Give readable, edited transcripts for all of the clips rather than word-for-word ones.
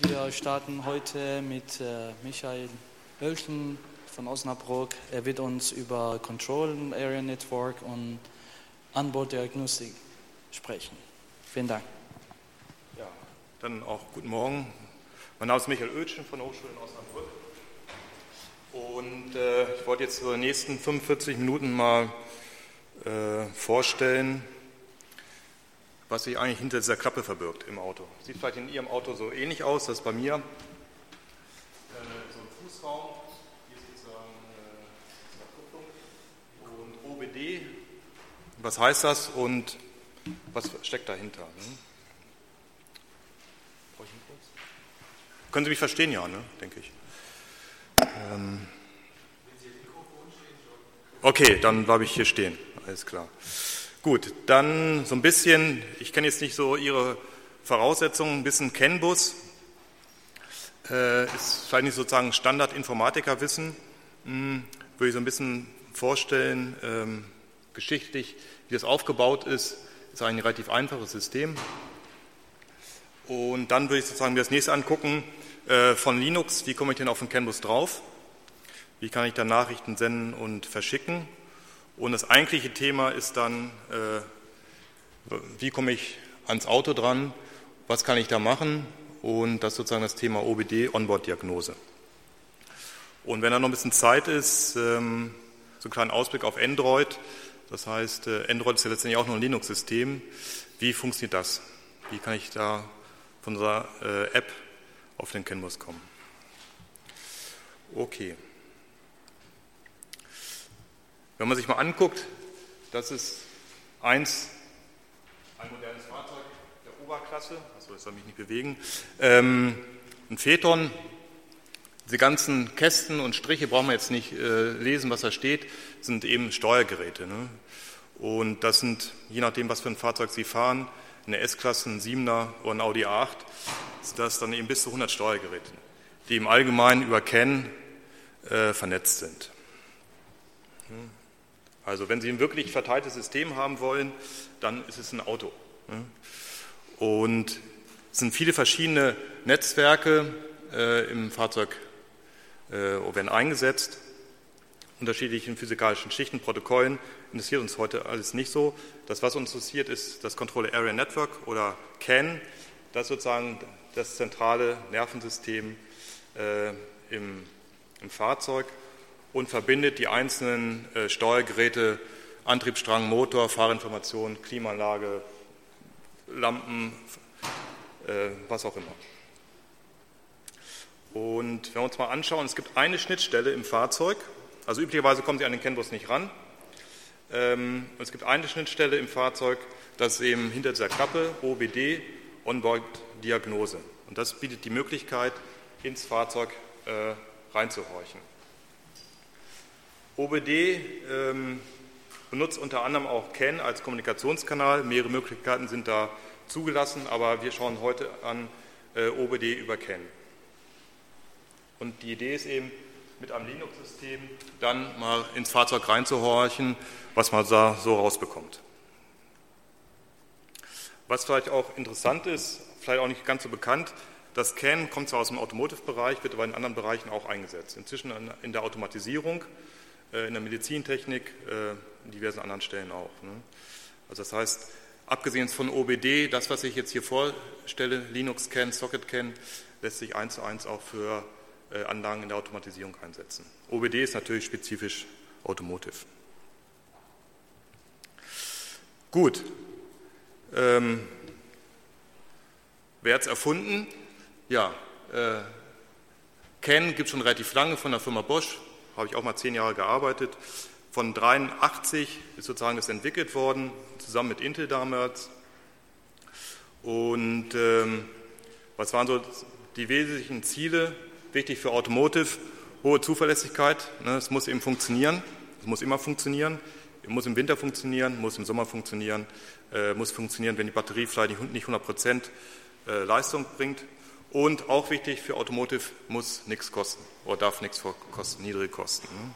Wir starten heute mit Michael Oelchen von Osnabrück. Er wird uns über Control Area Network und Onboard-Diagnostik sprechen. Vielen Dank. Ja, dann auch guten Morgen. Mein Name ist Michael Oelchen von der Hochschule in Osnabrück. Und ich wollte jetzt für die nächsten 45 Minuten mal vorstellen, was sich eigentlich hinter dieser Klappe verbirgt im Auto. Sieht vielleicht in Ihrem Auto so ähnlich aus, das ist bei mir so ein Fußraum, hier ist sozusagen eine Kupplung und OBD. Was heißt das und was steckt dahinter? Ne? Können Sie mich verstehen? Ja, ne? Denke ich. Okay, dann bleibe ich hier stehen. Alles klar. Gut, dann so ein bisschen, ich kenne jetzt nicht so Ihre Voraussetzungen, ein bisschen CAN-Bus. Ist vielleicht nicht sozusagen Standard-Informatiker-Wissen. Würde ich so ein bisschen vorstellen, geschichtlich, wie das aufgebaut ist. Ist eigentlich ein relativ einfaches System. Und dann würde ich sozusagen mir das nächste angucken, von Linux, wie komme ich denn auf den CAN-Bus drauf? Wie kann ich da Nachrichten senden und verschicken? Und das eigentliche Thema ist dann, wie komme ich ans Auto dran? Was kann ich da machen? Und das ist sozusagen das Thema OBD, Onboard-Diagnose. Und wenn da noch ein bisschen Zeit ist, so einen kleinen Ausblick auf Android. Das heißt, Android ist ja letztendlich auch noch ein Linux-System. Wie funktioniert das? Wie kann ich da von unserer App auf den CAN-Bus kommen? Okay. Wenn man sich mal anguckt, das ist ein modernes Fahrzeug der Oberklasse, also das soll mich nicht bewegen, ein Phaeton. Diese ganzen Kästen und Striche brauchen wir jetzt nicht lesen, was da steht, sind eben Steuergeräte. Ne? Und das sind, je nachdem, was für ein Fahrzeug Sie fahren, eine S-Klasse, ein 7er oder ein Audi A8, sind das dann eben bis zu 100 Steuergeräte, die im Allgemeinen über CAN vernetzt sind. Also wenn Sie ein wirklich verteiltes System haben wollen, dann ist es ein Auto. Und es sind viele verschiedene Netzwerke im Fahrzeug werden eingesetzt, unterschiedlichen physikalischen Schichten, Protokollen. Interessiert uns heute alles nicht so. Das, was uns interessiert, ist das Control Area Network oder CAN. Das ist sozusagen das zentrale Nervensystem im Fahrzeug und verbindet die einzelnen Steuergeräte, Antriebsstrang, Motor, Fahrinformation, Klimaanlage, Lampen, was auch immer. Und wenn wir uns mal anschauen, es gibt eine Schnittstelle im Fahrzeug, also üblicherweise kommen Sie an den CAN-Bus nicht ran. Es gibt eine Schnittstelle im Fahrzeug, das ist eben hinter dieser Klappe, OBD, Onboard-Diagnose. Und das bietet die Möglichkeit, ins Fahrzeug reinzuhorchen. OBD benutzt unter anderem auch CAN als Kommunikationskanal. Mehrere Möglichkeiten sind da zugelassen, aber wir schauen heute an OBD über CAN. Und die Idee ist eben, mit einem Linux-System dann mal ins Fahrzeug reinzuhorchen, was man da so rausbekommt. Was vielleicht auch interessant ist, vielleicht auch nicht ganz so bekannt, das CAN kommt zwar aus dem Automotive-Bereich, wird aber in anderen Bereichen auch eingesetzt. Inzwischen in der Automatisierung, in der Medizintechnik, in diversen anderen Stellen auch. Ne? Also das heißt, abgesehen von OBD, das, was ich jetzt hier vorstelle, Linux CAN, Socket CAN, lässt sich 1:1 auch für Anlagen in der Automatisierung einsetzen. OBD ist natürlich spezifisch Automotive. Gut. Wer hat es erfunden? Ja, CAN gibt es schon relativ lange von der Firma Bosch, habe ich auch mal 10 Jahre gearbeitet. Von 1983 ist sozusagen das entwickelt worden, zusammen mit Intel damals. Und was waren so die wesentlichen Ziele? Wichtig für Automotive, hohe Zuverlässigkeit. Ne, es muss eben funktionieren, es muss immer funktionieren, muss im Winter funktionieren, muss im Sommer funktionieren, muss funktionieren, wenn die Batterie vielleicht nicht 100% Leistung bringt. Und auch wichtig für Automotive, muss nichts kosten oder darf nichts kosten, niedrige Kosten. Ne?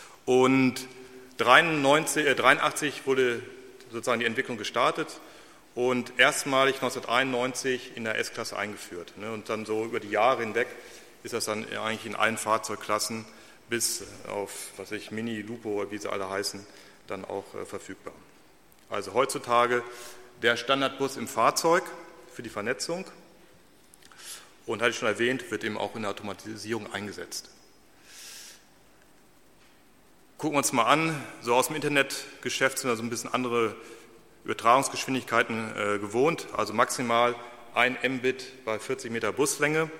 Und 1983 wurde sozusagen die Entwicklung gestartet und erstmalig 1991 in der S-Klasse eingeführt. Und dann so über die Jahre hinweg ist das dann eigentlich in allen Fahrzeugklassen bis auf, Mini, Lupo oder wie sie alle heißen, dann auch verfügbar. Also heutzutage der Standardbus im Fahrzeug für die Vernetzung und, hatte ich schon erwähnt, wird eben auch in der Automatisierung eingesetzt. Gucken wir uns mal an, so aus dem Internetgeschäft sind da so ein bisschen andere Übertragungsgeschwindigkeiten gewohnt, also maximal 1 Mbit bei 40 Meter Buslänge.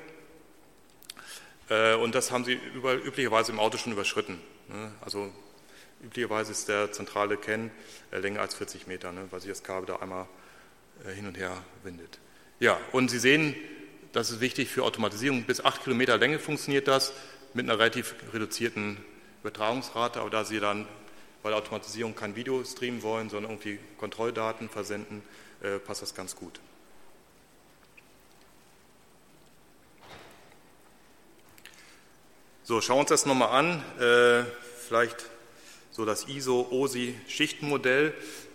Und das haben sie üblicherweise im Auto schon überschritten. Also üblicherweise ist der zentrale CAN länger als 40 Meter, weil sich das Kabel da einmal hin und her windet. Ja, und Sie sehen, das ist wichtig für Automatisierung. Bis 8 Kilometer Länge funktioniert das mit einer relativ reduzierten Übertragungsrate, aber da Sie dann bei der Automatisierung kein Video streamen wollen, sondern irgendwie Kontrolldaten versenden, passt das ganz gut. So, schauen wir uns das nochmal an. Vielleicht so das ISO-OSI-Schichtenmodell.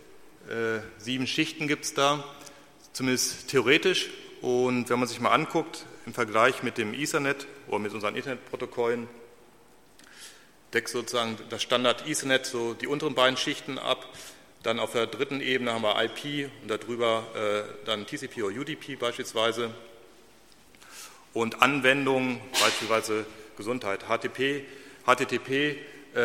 7 Schichten gibt es da, zumindest theoretisch. Und wenn man sich mal anguckt, im Vergleich mit dem Ethernet oder mit unseren Internetprotokollen, deckt sozusagen das Standard Ethernet so die unteren beiden Schichten ab. Dann auf der dritten Ebene haben wir IP und darüber dann TCP oder UDP beispielsweise. Und Anwendungen, beispielsweise Gesundheit, HTTP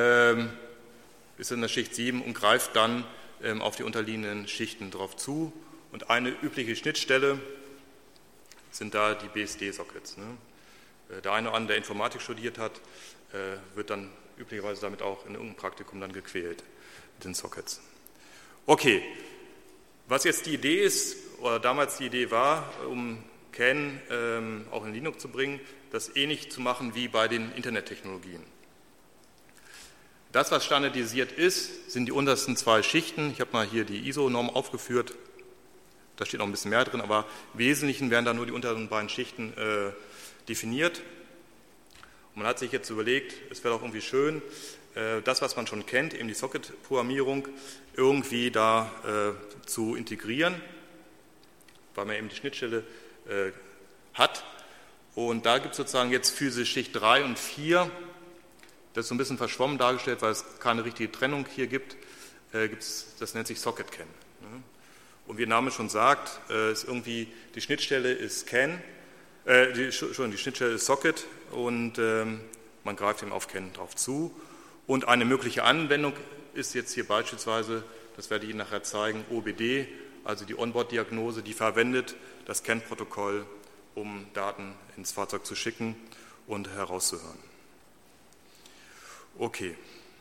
ist in der Schicht 7 und greift dann auf die unterliegenden Schichten drauf zu. Und eine übliche Schnittstelle sind da die BSD-Sockets. Der eine oder andere, der Informatik studiert hat, wird dann üblicherweise damit auch in irgendeinem Praktikum dann gequält mit den Sockets. Okay, was jetzt die Idee ist, oder damals die Idee war, um CAN auch in Linux zu bringen, das ähnlich zu machen wie bei den Internettechnologien. Das, was standardisiert ist, sind die untersten 2 Schichten. Ich habe mal hier die ISO-Norm aufgeführt. Da steht noch ein bisschen mehr drin, aber im Wesentlichen werden da nur die unteren beiden Schichten definiert. Und man hat sich jetzt überlegt, es wäre doch irgendwie schön, das, was man schon kennt, eben die Socket-Programmierung, irgendwie da zu integrieren, weil man eben die Schnittstelle hat. Und da gibt es sozusagen jetzt für diese Schicht 3 und 4, das ist so ein bisschen verschwommen dargestellt, weil es keine richtige Trennung hier gibt, das nennt sich Socket CAN. Und wie der Name schon sagt, ist irgendwie die Schnittstelle ist CAN, die Schnittstelle ist Socket und man greift eben auf CAN drauf zu. Und eine mögliche Anwendung ist jetzt hier beispielsweise, das werde ich Ihnen nachher zeigen, OBD, also die Onboard-Diagnose, die verwendet das CAN-Protokoll, um Daten ins Fahrzeug zu schicken und herauszuhören. Okay.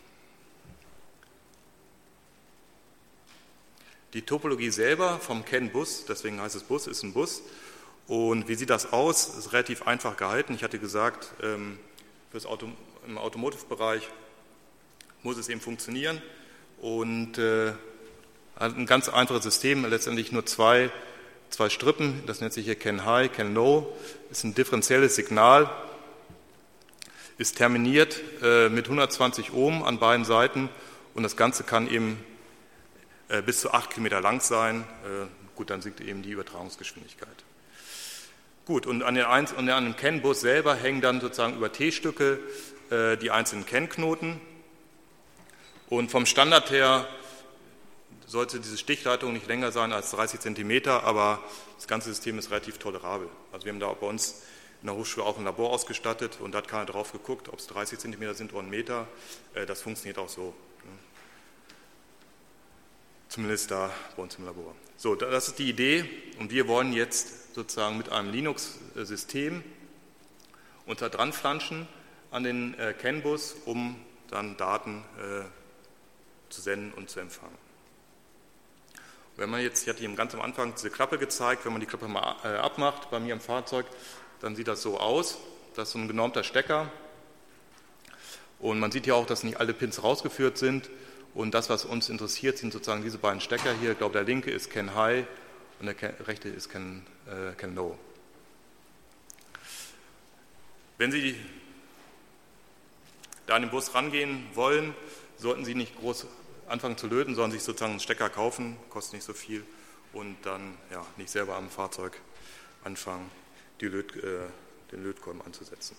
Die Topologie selber vom CAN-Bus, deswegen heißt es Bus, ist ein Bus. Und wie sieht das aus? Ist relativ einfach gehalten. Ich hatte gesagt, im Automotive-Bereich muss es eben funktionieren und hat ein ganz einfaches System, letztendlich nur zwei Strippen, das nennt sich hier CAN High, CAN Low, ist ein differenzielles Signal, ist terminiert mit 120 Ohm an beiden Seiten und das Ganze kann eben bis zu 8 Kilometer lang sein. Gut, dann sinkt eben die Übertragungsgeschwindigkeit. Gut, und an dem CAN-Bus selber hängen dann sozusagen über T-Stücke die einzelnen CAN-Knoten. Und vom Standard her sollte diese Stichleitung nicht länger sein als 30 Zentimeter, aber das ganze System ist relativ tolerabel. Also wir haben da bei uns in der Hochschule auch ein Labor ausgestattet und da hat keiner drauf geguckt, ob es 30 Zentimeter sind oder 1 Meter. Das funktioniert auch so. Zumindest da bei uns im Labor. So, das ist die Idee und wir wollen jetzt sozusagen mit einem Linux-System uns da dran flanschen an den CAN-Bus, um dann Daten zu senden und zu empfangen. Wenn man jetzt, ich hatte Ihnen ganz am Anfang diese Klappe gezeigt, wenn man die Klappe mal abmacht bei mir im Fahrzeug, dann sieht das so aus. Das ist so ein genormter Stecker und man sieht hier auch, dass nicht alle Pins rausgeführt sind. Und das, was uns interessiert, sind sozusagen diese beiden Stecker hier. Ich glaube, der linke ist CAN High und der rechte ist CAN Low. Wenn Sie da an den Bus rangehen wollen, sollten Sie nicht groß anfangen zu löten, sondern sich sozusagen einen Stecker kaufen, kostet nicht so viel und dann nicht selber am Fahrzeug anfangen, den Lötkolben anzusetzen.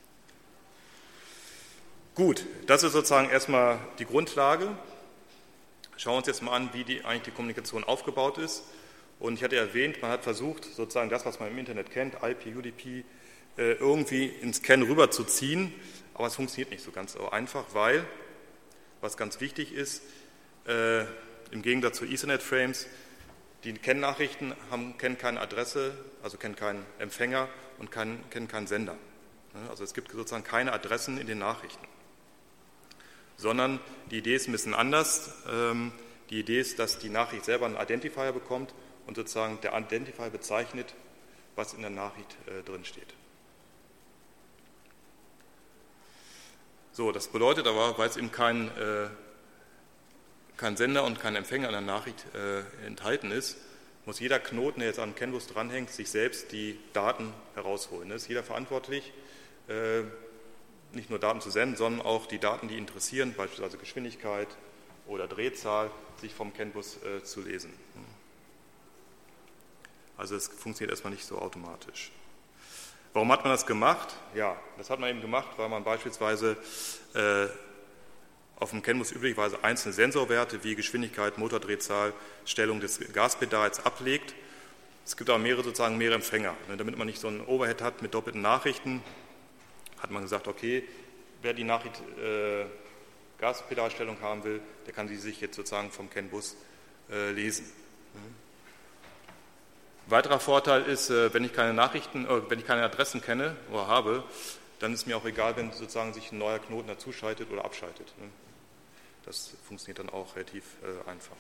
Gut, das ist sozusagen erstmal die Grundlage. Schauen wir uns jetzt mal an, wie eigentlich die Kommunikation aufgebaut ist. Und ich hatte erwähnt, man hat versucht, sozusagen das, was man im Internet kennt, IP, UDP, irgendwie ins CAN rüberzuziehen. Aber es funktioniert nicht so ganz so einfach, weil, was ganz wichtig ist, im Gegensatz zu Ethernet-Frames, die CAN-Nachrichten kennen keine Adresse, also kennen keinen Empfänger und kennen keinen Sender. Also es gibt sozusagen keine Adressen in den Nachrichten. Sondern die Idee ist ein bisschen anders. Die Idee ist, dass die Nachricht selber einen Identifier bekommt und sozusagen der Identifier bezeichnet, was in der Nachricht drin steht. So, das bedeutet aber, weil es eben kein Sender und kein Empfänger an der Nachricht enthalten ist, muss jeder Knoten, der jetzt an CAN-Bus dranhängt, sich selbst die Daten herausholen. Da ist jeder verantwortlich, nicht nur Daten zu senden, sondern auch die Daten, die interessieren, beispielsweise Geschwindigkeit oder Drehzahl, sich vom CAN-Bus zu lesen. Also es funktioniert erstmal nicht so automatisch. Warum hat man das gemacht? Ja, das hat man eben gemacht, weil man beispielsweise auf dem CAN-Bus üblicherweise einzelne Sensorwerte wie Geschwindigkeit, Motordrehzahl, Stellung des Gaspedals ablegt. Es gibt aber mehrere Empfänger. Damit man nicht so einen Overhead hat mit doppelten Nachrichten, hat man gesagt, okay, wer die Nachricht Gaspedalstellung haben will, der kann sie sich jetzt sozusagen vom CAN-Bus lesen. Weiterer Vorteil ist, wenn ich keine Adressen kenne oder habe, dann ist mir auch egal, wenn sozusagen sich ein neuer Knoten dazuschaltet oder abschaltet. Das funktioniert dann auch relativ einfach.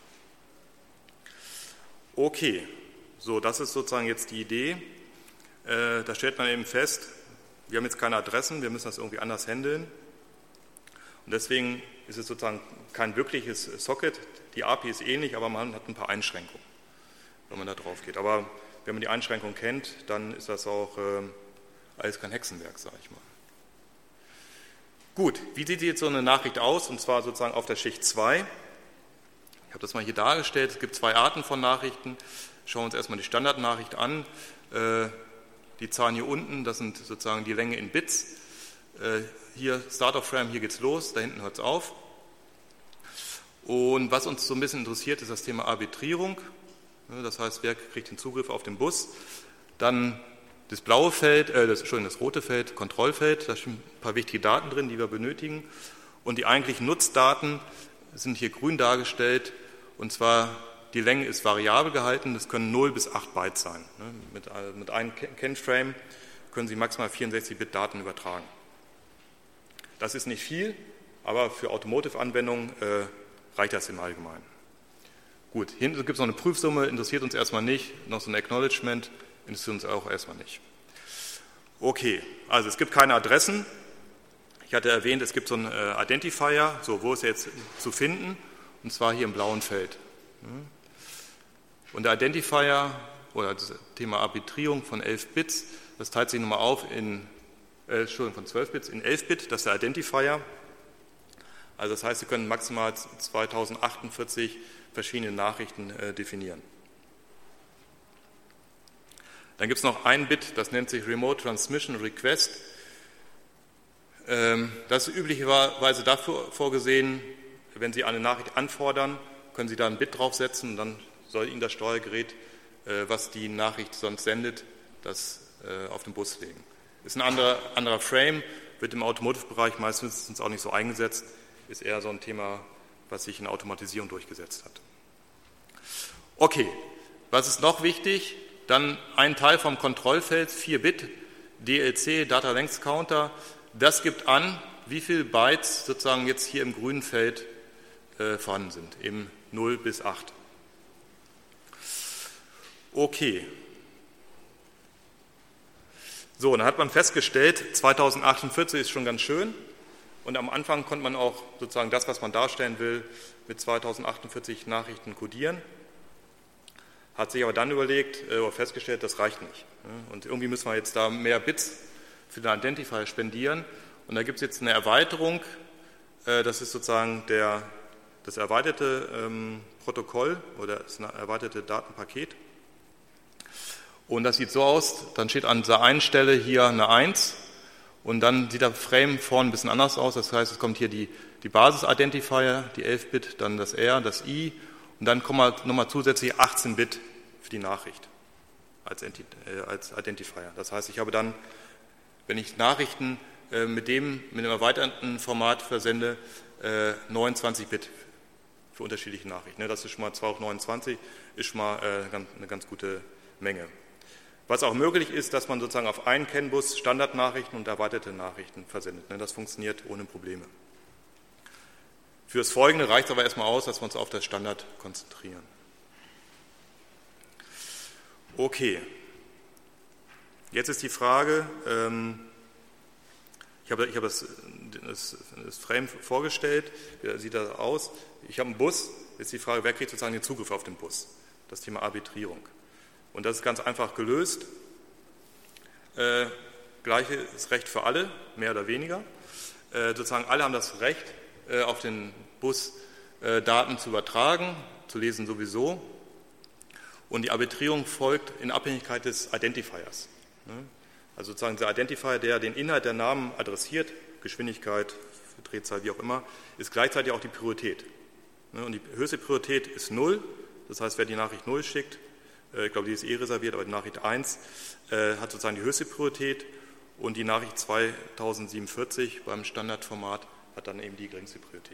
Okay, so, das ist sozusagen jetzt die Idee. Da stellt man eben fest, wir haben jetzt keine Adressen, wir müssen das irgendwie anders handeln. Und deswegen ist es sozusagen kein wirkliches Socket. Die API ist ähnlich, aber man hat ein paar Einschränkungen, wenn man da drauf geht. Aber wenn man die Einschränkungen kennt, dann ist das auch alles kein Hexenwerk, sage ich mal. Gut, wie sieht jetzt so eine Nachricht aus? Und zwar sozusagen auf der Schicht 2. Ich habe das mal hier dargestellt. Es gibt zwei Arten von Nachrichten. Schauen wir uns erstmal die Standardnachricht an. Die Zahlen hier unten, das sind sozusagen die Länge in Bits. Hier Start of Frame, hier geht's los, da hinten hört es auf. Und was uns so ein bisschen interessiert, ist das Thema Arbitrierung. Das heißt, wer kriegt den Zugriff auf den Bus? Dann das blaue Feld, das rote Feld, Kontrollfeld, da sind ein paar wichtige Daten drin, die wir benötigen. Und die eigentlichen Nutzdaten sind hier grün dargestellt. Und zwar die Länge ist variabel gehalten, das können 0 bis 8 Byte sein. Mit einem CAN-Frame können Sie maximal 64-Bit Daten übertragen. Das ist nicht viel, aber für Automotive-Anwendungen reicht das im Allgemeinen. Gut, hinten gibt es noch eine Prüfsumme, interessiert uns erstmal nicht, noch so ein Acknowledgement, interessiert uns auch erstmal nicht. Okay, also es gibt keine Adressen. Ich hatte erwähnt, es gibt so einen Identifier, so wo ist er jetzt zu finden, und zwar hier im blauen Feld. Und der Identifier oder das Thema Arbitrierung von 11 Bits, das teilt sich nochmal auf von 12 Bits in 11 Bit, das ist der Identifier. Also das heißt, Sie können maximal 2048 verschiedene Nachrichten definieren. Dann gibt es noch ein Bit, das nennt sich Remote Transmission Request. Das ist üblicherweise dafür vorgesehen, wenn Sie eine Nachricht anfordern, können Sie da ein Bit draufsetzen und dann soll Ihnen das Steuergerät, was die Nachricht sonst sendet, das auf den Bus legen. Ist ein anderer Frame, wird im Automotive-Bereich meistens auch nicht so eingesetzt, ist eher so ein Thema, was sich in Automatisierung durchgesetzt hat. Okay, was ist noch wichtig? Dann ein Teil vom Kontrollfeld, 4 Bit, DLC, Data Length Counter, das gibt an, wie viele Bytes sozusagen jetzt hier im grünen Feld vorhanden sind, eben 0 bis 8. Okay. So, dann hat man festgestellt, 2048 ist schon ganz schön und am Anfang konnte man auch sozusagen das, was man darstellen will, mit 2048 Nachrichten codieren. Hat sich aber dann überlegt oder festgestellt, das reicht nicht. Und irgendwie müssen wir jetzt da mehr Bits für den Identifier spendieren. Und da gibt es jetzt eine Erweiterung, das ist sozusagen das erweiterte Protokoll oder ist ein erweitertes Datenpaket. Und das sieht so aus, dann steht an dieser einen Stelle hier eine 1 und dann sieht der Frame vorne ein bisschen anders aus. Das heißt, es kommt hier die Basis-Identifier, die 11-Bit, dann das R, das I und dann kommen halt nochmal zusätzlich 18-Bit für die Nachricht als Identifier. Das heißt, ich habe dann, wenn ich Nachrichten mit dem erweiterten Format versende, 29 Bit für unterschiedliche Nachrichten. Das ist schon mal 2 hoch 29, ist schon mal eine ganz gute Menge. Was auch möglich ist, dass man sozusagen auf einen CAN-Bus Standardnachrichten und erweiterte Nachrichten versendet. Das funktioniert ohne Probleme. Für das Folgende reicht es aber erstmal aus, dass wir uns auf das Standard konzentrieren. Okay, jetzt ist die Frage, ich habe das Frame vorgestellt, wie sieht das aus? Ich habe einen Bus, jetzt ist die Frage, wer kriegt sozusagen den Zugriff auf den Bus? Das Thema Arbitrierung. Und das ist ganz einfach gelöst. Gleiches Recht für alle, mehr oder weniger. Sozusagen alle haben das Recht, auf den Bus Daten zu übertragen, zu lesen sowieso. Und die Arbitrierung folgt in Abhängigkeit des Identifiers. Also sozusagen der Identifier, der den Inhalt der Namen adressiert, Geschwindigkeit, Drehzahl, wie auch immer, ist gleichzeitig auch die Priorität. Und die höchste Priorität ist 0. Das heißt, wer die Nachricht 0 schickt, ich glaube, die ist reserviert, aber die Nachricht 1 hat sozusagen die höchste Priorität und die Nachricht 2047 beim Standardformat hat dann eben die geringste Priorität.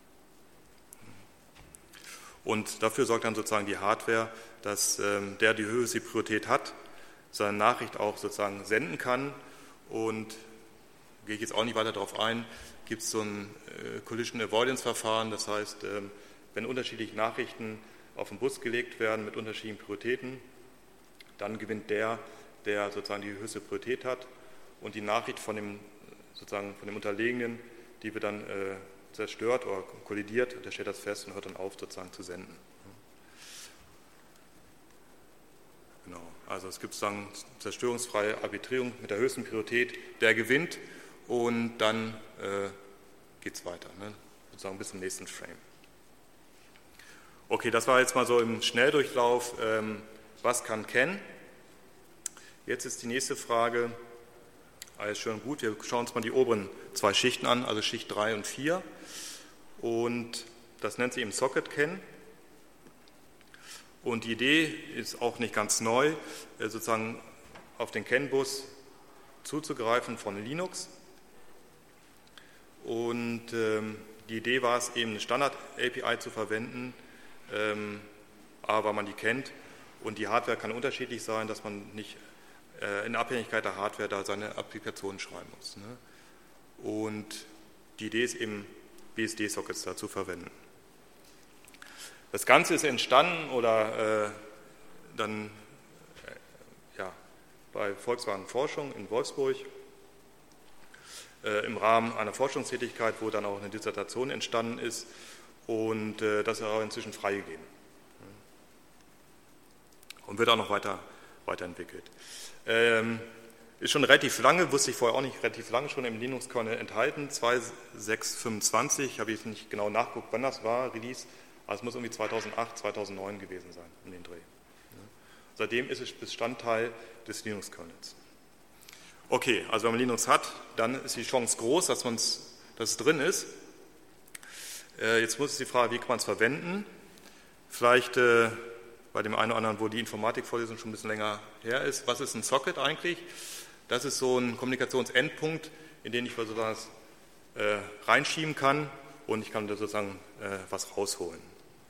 Und dafür sorgt dann sozusagen die Hardware, dass der die höchste Priorität hat, seine Nachricht auch sozusagen senden kann. Und gehe ich jetzt auch nicht weiter darauf ein, gibt es so ein Collision Avoidance Verfahren, das heißt, wenn unterschiedliche Nachrichten auf den Bus gelegt werden mit unterschiedlichen Prioritäten, dann gewinnt der sozusagen die höchste Priorität hat und die Nachricht von dem Unterlegenen, die wird dann zerstört oder kollidiert, der stellt das fest und hört dann auf sozusagen zu senden. Genau, also es gibt sozusagen zerstörungsfreie Arbitrierung mit der höchsten Priorität, der gewinnt und dann geht es weiter, sozusagen bis zum nächsten Frame. Okay, das war jetzt mal so im Schnelldurchlauf, was kann CAN? Jetzt ist die nächste Frage, alles schön und gut, wir schauen uns mal die oberen zwei Schichten an, also Schicht 3 und 4 und das nennt sich eben Socket CAN und die Idee ist auch nicht ganz neu, sozusagen auf den CAN-Bus zuzugreifen von Linux und die Idee war es eben eine Standard-API zu verwenden, aber weil man die kennt und die Hardware kann unterschiedlich sein, dass man nicht in Abhängigkeit der Hardware da seine Applikationen schreiben muss. Und die Idee ist eben, BSD-Sockets da zu verwenden. Das Ganze ist entstanden oder dann bei Volkswagen Forschung in Wolfsburg im Rahmen einer Forschungstätigkeit, wo dann auch eine Dissertation entstanden ist. Und das ist auch inzwischen freigegeben und wird auch noch weiterentwickelt. Ist schon relativ lange, wusste ich vorher auch nicht, relativ lange schon im Linux-Kernel enthalten, 2.6.25, habe ich nicht genau nachgeguckt, wann das war, Release, aber es muss irgendwie 2008, 2009 gewesen sein, um den Dreh. Seitdem ist es Bestandteil des Linux-Kernels. Okay, also wenn man Linux hat, dann ist die Chance groß, dass es drin ist. Jetzt muss es die Frage, wie kann man es verwenden? Vielleicht bei dem einen oder anderen, wo die Informatikvorlesung schon ein bisschen länger her ist. Was ist ein Socket eigentlich? Das ist so ein Kommunikationsendpunkt, in den ich sozusagen reinschieben kann und ich kann da sozusagen was rausholen.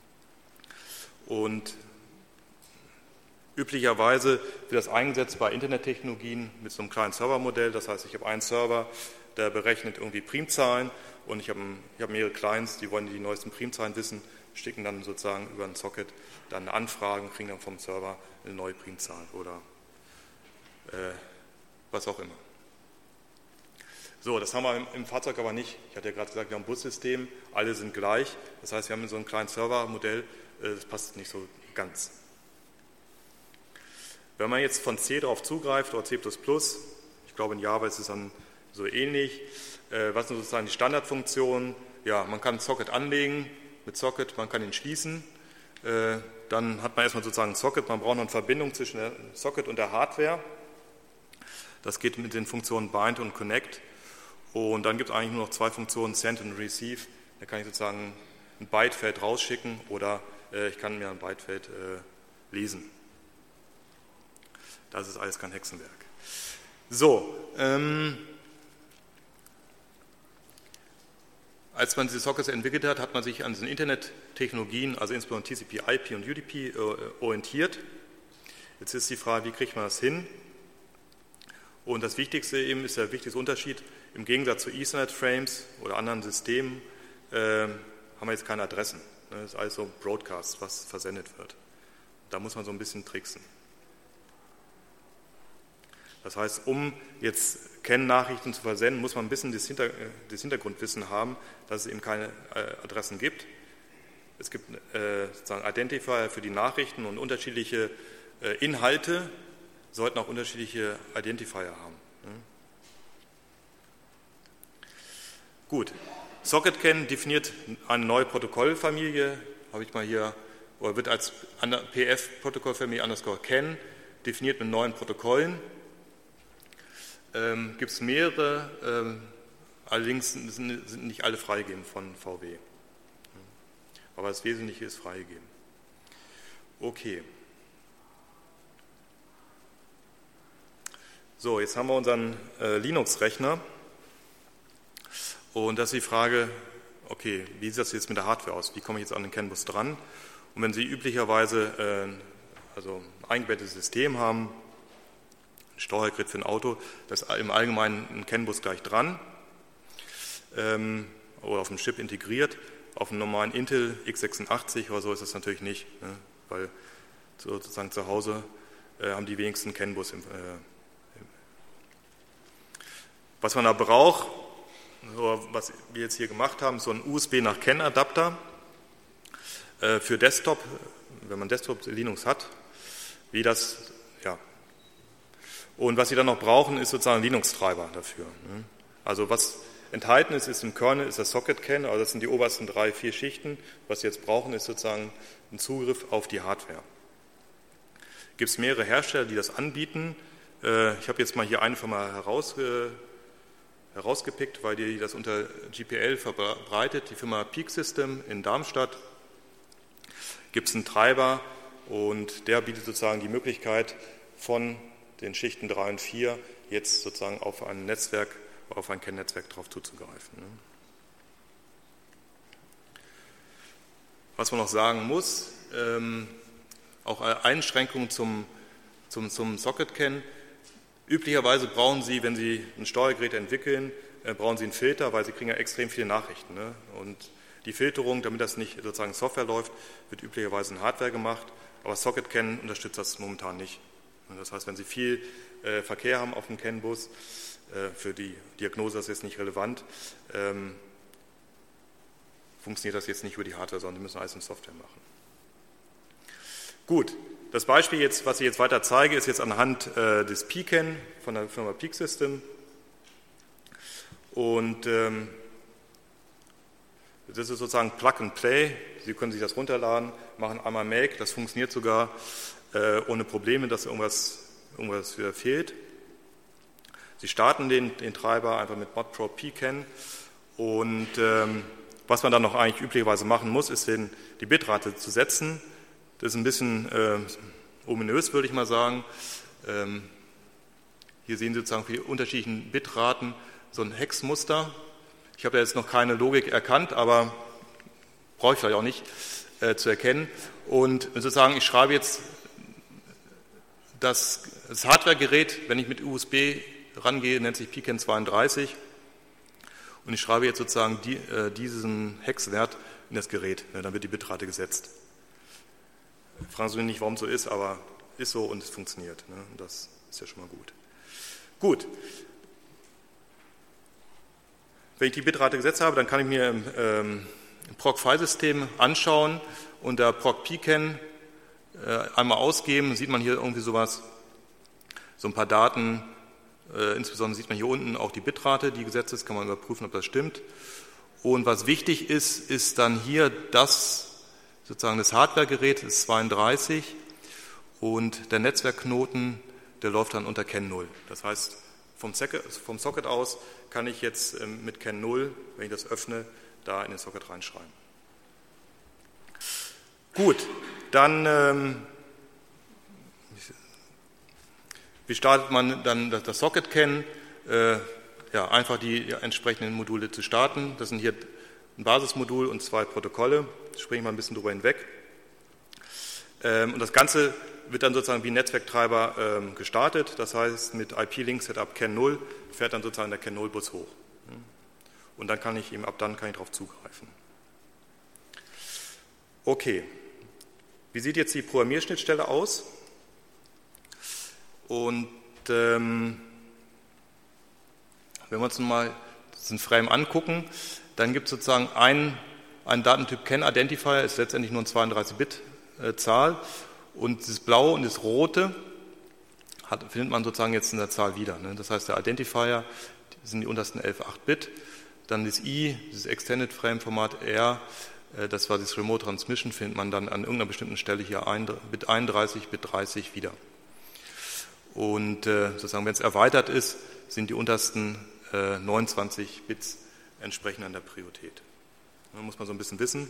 Und üblicherweise wird das eingesetzt bei Internettechnologien mit so einem kleinen Servermodell. Das heißt, ich habe einen Server, der berechnet irgendwie Primzahlen und ich habe mehrere Clients, die wollen die neuesten Primzahlen wissen, schicken dann sozusagen über ein Socket dann eine Anfrage und kriegen dann vom Server eine neue Primzahl oder was auch immer. So, das haben wir im Fahrzeug aber nicht. Ich hatte ja gerade gesagt, wir haben ein Bussystem, alle sind gleich. Das heißt, wir haben so ein kleines Servermodell, das passt nicht so ganz. Wenn man jetzt von C darauf zugreift oder C++, ich glaube in Java ist es dann so ähnlich, was sind sozusagen die Standardfunktionen? Ja, man kann einen Socket anlegen mit Socket, man kann ihn schließen, Dann hat man erstmal sozusagen ein Socket, man braucht noch eine Verbindung zwischen der Socket und der Hardware. Das geht mit den Funktionen Bind und Connect. Und dann gibt es eigentlich nur noch zwei Funktionen, Send und Receive. Da kann ich sozusagen ein Bytefeld rausschicken oder ich kann mir ein Bytefeld lesen. Das ist alles kein Hexenwerk. So, als man diese Sockets entwickelt hat, hat man sich an diesen Internettechnologien, also insbesondere TCP, IP und UDP, orientiert. Jetzt ist die Frage, wie kriegt man das hin? Und das Wichtigste eben ist der wichtigste Unterschied, im Gegensatz zu Ethernet-Frames oder anderen Systemen haben wir jetzt keine Adressen. Das ist alles so Broadcast, was versendet wird. Da muss man so ein bisschen tricksen. Das heißt, um jetzt CAN-Nachrichten zu versenden, muss man ein bisschen das Hintergrundwissen haben, dass es eben keine Adressen gibt. Es gibt sozusagen Identifier für die Nachrichten und unterschiedliche Inhalte sollten auch unterschiedliche Identifier haben. Gut, SocketCAN definiert eine neue Protokollfamilie, habe ich mal hier, oder wird als PF-Protokollfamilie _CAN definiert mit neuen Protokollen. Gibt es mehrere, allerdings sind nicht alle freigegeben von VW. Aber das Wesentliche ist freigegeben. Okay. So, jetzt haben wir unseren Linux-Rechner. Und das ist die Frage, okay, wie sieht das jetzt mit der Hardware aus? Wie komme ich jetzt an den CAN-Bus dran? Und wenn Sie üblicherweise also ein eingebettetes System haben, ein Steuergerät für ein Auto, das ist im Allgemeinen ein CAN-Bus gleich dran oder auf dem Chip integriert. Auf einem normalen Intel x86 oder so ist das natürlich nicht, ne? Weil sozusagen zu Hause haben die wenigsten CAN-Bus. Was man da braucht, was wir jetzt hier gemacht haben, so ein USB nach CAN-Adapter für Desktop, wenn man Desktop Linux hat, wie das, ja. Und was Sie dann noch brauchen, ist sozusagen ein Linux-Treiber dafür. Also was enthalten ist im Kernel, ist das SocketCAN, also das sind die obersten 3-4 Schichten. Was Sie jetzt brauchen, ist sozusagen ein Zugriff auf die Hardware. Gibt es mehrere Hersteller, die das anbieten. Ich habe jetzt mal hier eine Firma herausgepickt, weil die das unter GPL verbreitet, die Firma Peak System in Darmstadt. Gibt es einen Treiber und der bietet sozusagen die Möglichkeit, von den Schichten 3 und 4 jetzt sozusagen auf ein Netzwerk, auf ein CAN-Netzwerk drauf zuzugreifen. Was man noch sagen muss, auch Einschränkungen zum SocketCAN. Üblicherweise brauchen Sie, wenn Sie ein Steuergerät entwickeln, brauchen Sie einen Filter, weil Sie kriegen ja extrem viele Nachrichten. Ne? Und die Filterung, damit das nicht sozusagen Software läuft, wird üblicherweise in Hardware gemacht, aber SocketCAN unterstützt das momentan nicht. Das heißt, wenn Sie viel Verkehr haben auf dem CAN-Bus, für die Diagnose ist das jetzt nicht relevant, funktioniert das jetzt nicht über die Hardware, sondern Sie müssen alles in Software machen. Gut, das Beispiel, jetzt, was ich jetzt weiter zeige, ist jetzt anhand des P-CAN von der Firma Peak System. Und das ist sozusagen Plug and Play. Sie können sich das runterladen, machen einmal Make, das funktioniert sogar ohne Probleme, dass irgendwas wieder fehlt. Sie starten den Treiber einfach mit ModPro P-CAN und was man dann noch eigentlich üblicherweise machen muss, ist die Bitrate zu setzen. Das ist ein bisschen ominös, würde ich mal sagen. Hier sehen Sie sozusagen für die unterschiedlichen Bitraten so ein Hexmuster. Ich habe ja jetzt noch keine Logik erkannt, aber brauche ich vielleicht auch nicht zu erkennen. Und sozusagen, ich schreibe jetzt das Hardware-Gerät, wenn ich mit USB rangehe, nennt sich P-CAN 32. Und ich schreibe jetzt sozusagen diesen Hexwert in das Gerät. Dann wird die Bitrate gesetzt. Fragen Sie mich nicht, warum es so ist, aber ist so und es funktioniert. Das ist ja schon mal gut. Gut. Wenn ich die Bitrate gesetzt habe, dann kann ich mir im PROC-File-System anschauen und der PROC P-CAN einmal ausgeben. Sieht man hier irgendwie sowas, so ein paar Daten. Insbesondere sieht man hier unten auch die Bitrate, die gesetzt ist, kann man überprüfen, ob das stimmt. Und was wichtig ist, ist dann hier das sozusagen das Hardware-Gerät ist 32 und der Netzwerkknoten, der läuft dann unter CAN 0. Das heißt, vom Socket aus kann ich jetzt mit CAN 0, wenn ich das öffne, da in den Socket reinschreiben. Gut, dann wie startet man dann das Socket CAN? Einfach die entsprechenden Module zu starten. Das sind hier ein Basismodul und 2 Protokolle. Da springe ich mal ein bisschen drüber hinweg. Und das Ganze wird dann sozusagen wie ein Netzwerktreiber gestartet. Das heißt, mit IP-Link-Setup CAN 0 fährt dann sozusagen der CAN 0-Bus hoch. Und dann kann ich darauf zugreifen. Okay, wie sieht jetzt die Programmierschnittstelle aus? Und wenn wir uns nun mal diesen Frame angucken, dann gibt es sozusagen einen Datentyp CAN-Identifier, ist letztendlich nur eine 32-Bit-Zahl. Und das Blaue und das Rote findet man sozusagen jetzt in der Zahl wieder. Das heißt, der Identifier sind die untersten 11 8-Bit. Dann das I, dieses Extended Frame-Format R, das war das Remote Transmission, findet man dann an irgendeiner bestimmten Stelle hier Bit 31, Bit 30 wieder. Und sozusagen, wenn es erweitert ist, sind die untersten 29 Bits entsprechend an der Priorität. Da muss man so ein bisschen wissen.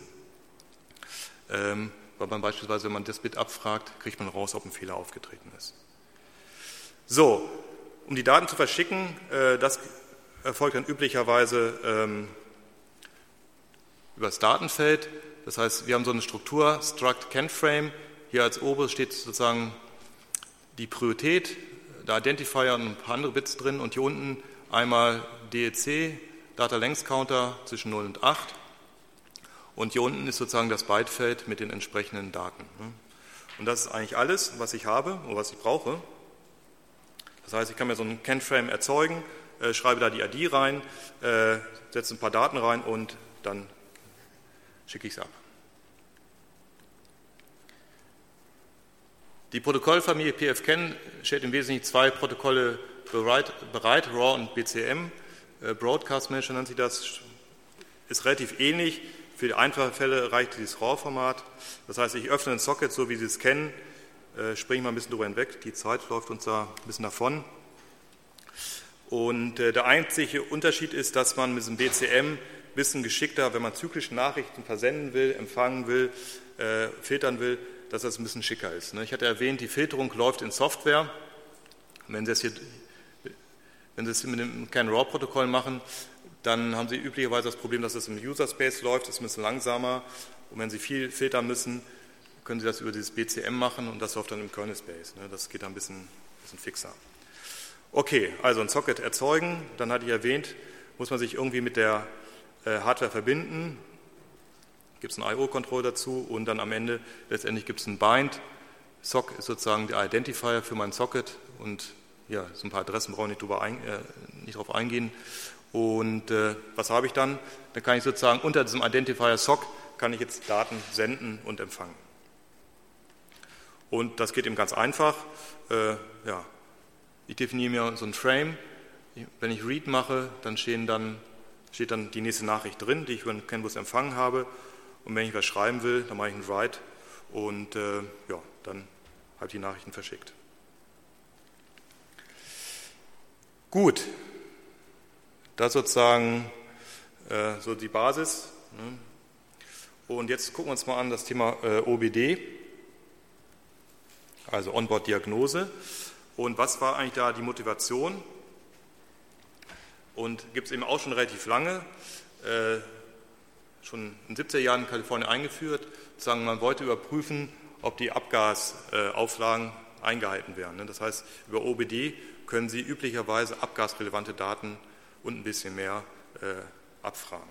Weil man beispielsweise, wenn man das Bit abfragt, kriegt man raus, ob ein Fehler aufgetreten ist. So, um die Daten zu verschicken, das erfolgt dann üblicherweise über das Datenfeld. Das heißt, wir haben so eine Struktur, Struct CAN-Frame. Hier als oberes steht sozusagen die Priorität, der Identifier und ein paar andere Bits drin. Und hier unten einmal DEC, Data Length Counter zwischen 0 und 8. Und hier unten ist sozusagen das Bytefeld mit den entsprechenden Daten. Und das ist eigentlich alles, was ich habe oder was ich brauche. Das heißt, ich kann mir so einen CAN-Frame erzeugen, schreibe da die ID rein, setze ein paar Daten rein und dann schicke ich es ab. Die Protokollfamilie PFCAN stellt im Wesentlichen 2 Protokolle bereit, RAW und BCM. Broadcast Manager nennt sich das, ist relativ ähnlich. Für die einfachen Fälle reicht dieses RAW-Format. Das heißt, ich öffne ein Socket, so wie Sie es kennen, springe mal ein bisschen drüber hinweg, die Zeit läuft uns da ein bisschen davon. Und der einzige Unterschied ist, dass man mit diesem BCM ein bisschen geschickter, wenn man zyklische Nachrichten versenden will, empfangen will, filtern will, dass das ein bisschen schicker ist. Ich hatte erwähnt, die Filterung läuft in Software. Wenn Sie es mit dem CAN-RAW-Protokoll machen, dann haben Sie üblicherweise das Problem, dass es im User-Space läuft, ist ein bisschen langsamer. Und wenn Sie viel filtern müssen, können Sie das über dieses BCM machen und das läuft dann im Kernel-Space. Das geht dann ein bisschen fixer. Okay, also ein Socket erzeugen, dann hatte ich erwähnt, muss man sich irgendwie mit der Hardware verbinden. Gibt es einen I/O-Controller dazu und dann am Ende letztendlich gibt es einen Bind. SOC ist sozusagen der Identifier für mein Socket und ja, so ein paar Adressen brauche ich nicht drauf eingehen. Und was habe ich dann? Dann kann ich sozusagen unter diesem Identifier SOC kann ich jetzt Daten senden und empfangen. Und das geht eben ganz einfach. Ich definiere mir so ein Frame. Wenn ich Read mache, dann steht dann die nächste Nachricht drin, die ich über den CAN-Bus empfangen habe. Und wenn ich was schreiben will, dann mache ich einen Write und dann habe ich die Nachrichten verschickt. Gut, das sozusagen so die Basis. Und jetzt gucken wir uns mal an das Thema OBD, also Onboard-Diagnose. Und was war eigentlich da die Motivation? Und gibt es eben auch schon relativ lange, schon in den 70er Jahren in Kalifornien eingeführt. Sozusagen, man wollte überprüfen, ob die Abgasauflagen eingehalten werden. Das heißt, über OBD können Sie üblicherweise abgasrelevante Daten und ein bisschen mehr abfragen.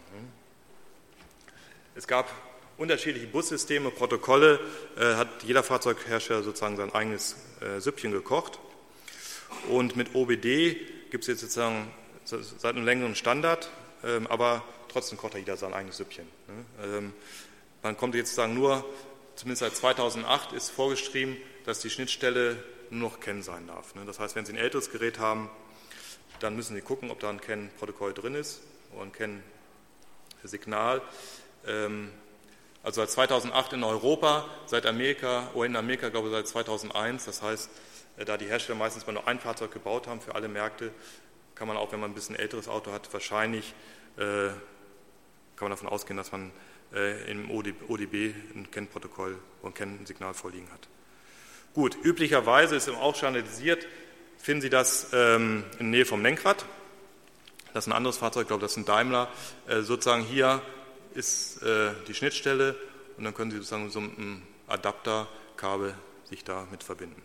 Es gab unterschiedliche Bussysteme, Protokolle, hat jeder Fahrzeughersteller sozusagen sein eigenes Süppchen gekocht. Und mit OBD gibt es jetzt sozusagen seit einem längeren Standard, aber trotzdem kocht jeder sein eigenes Süppchen. Man kommt jetzt sozusagen nur, zumindest seit 2008 ist vorgeschrieben, dass die Schnittstelle nur noch CAN sein darf. Das heißt, wenn Sie ein älteres Gerät haben, dann müssen Sie gucken, ob da ein CAN-Protokoll drin ist oder ein CAN-Signal. Also seit 2008 in Europa, in Amerika glaube ich seit 2001. Das heißt, da die Hersteller meistens mal nur ein Fahrzeug gebaut haben für alle Märkte, kann man auch, wenn man ein bisschen älteres Auto hat, wahrscheinlich kann man davon ausgehen, dass man im ODB ein Kennprotokoll und Kennsignal vorliegen hat. Gut, üblicherweise ist auch standardisiert, finden Sie das in der Nähe vom Lenkrad. Das ist ein anderes Fahrzeug, ich glaube, das ist ein Daimler. Sozusagen hier ist die Schnittstelle und dann können Sie sozusagen mit so einem Adapterkabel sich da mit verbinden.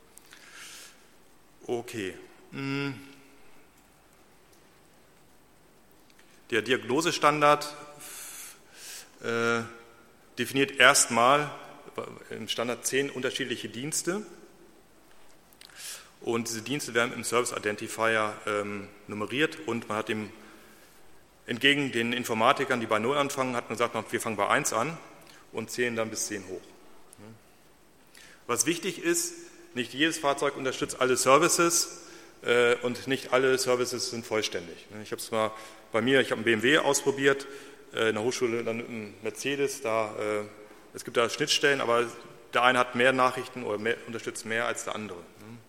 Okay. Der Diagnosestandard definiert erstmal im Standard 10 unterschiedliche Dienste und diese Dienste werden im Service Identifier nummeriert und man hat entgegen den Informatikern, die bei 0 anfangen, hat man gesagt, wir fangen bei 1 an und zählen dann bis 10 hoch. Was wichtig ist, nicht jedes Fahrzeug unterstützt alle Services und nicht alle Services sind vollständig. Ich habe es mal bei mir, ich habe einen BMW ausprobiert, in der Hochschule dann einen Mercedes, es gibt da Schnittstellen, aber der eine hat mehr Nachrichten oder unterstützt mehr als der andere.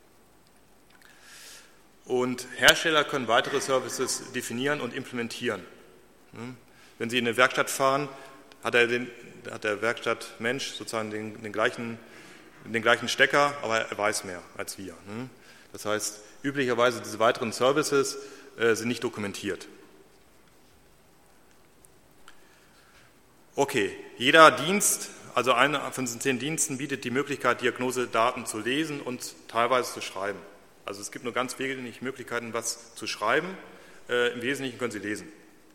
Und Hersteller können weitere Services definieren und implementieren. Wenn Sie in eine Werkstatt fahren, hat der Werkstattmensch sozusagen den gleichen Stecker, aber er weiß mehr als wir. Das heißt, üblicherweise diese weiteren Services sind nicht dokumentiert. Okay, jeder Dienst, also einer von diesen 10 Diensten, bietet die Möglichkeit, Diagnosedaten zu lesen und teilweise zu schreiben. Also es gibt nur ganz wenig Möglichkeiten, was zu schreiben. Im Wesentlichen können Sie lesen.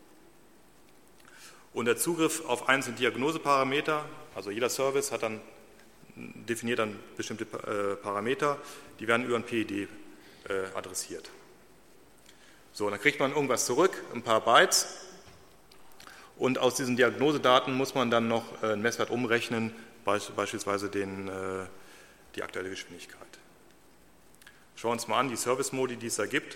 Und der Zugriff auf einzelne Diagnoseparameter, also jeder Service definiert dann bestimmte Parameter, die werden über ein PID adressiert. So, dann kriegt man irgendwas zurück, ein paar Bytes. Und aus diesen Diagnosedaten muss man dann noch einen Messwert umrechnen, beispielsweise die aktuelle Geschwindigkeit. Schauen wir uns mal an, die Service-Modi, die es da gibt.